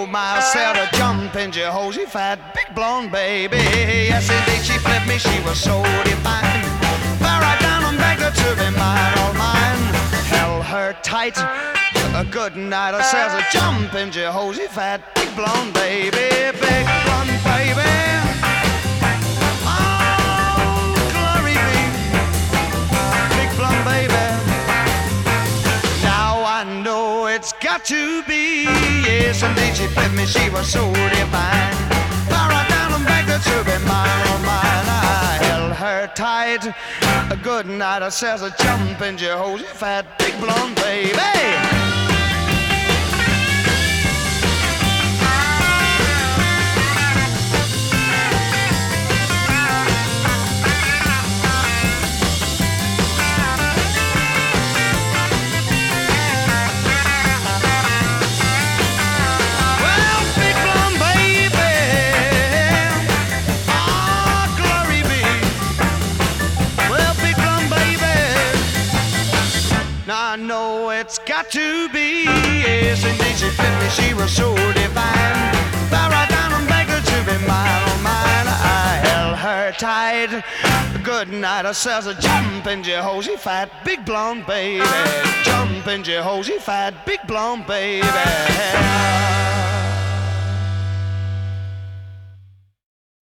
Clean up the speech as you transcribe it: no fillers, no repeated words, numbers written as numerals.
my, I said a jumping Jehoshaphat, big blonde baby. Yes, indeed, she flipped me, she was so divine. Fell right down and begged her to be mine, all mine. Held her tight, a good night, I says a jumping Jehoshaphat, big blonde baby, big blonde baby. Oh, glory be, big blonde baby. Now I know it's got to be, yes, indeed, she flipped me, she was so divine. Fell right down and begged her to be mine, oh mine. I held her tight, a good night, I says a jumping Jehoshaphat, big blonde baby. I know it's got to be, yes, indeed, she fit me, she was so divine. Fell right down and begged her to be mine, oh mine. I held her tight, good night, I says a jumping Jehoshaphat, big blonde baby. Jumping Jehoshaphat, big blonde baby.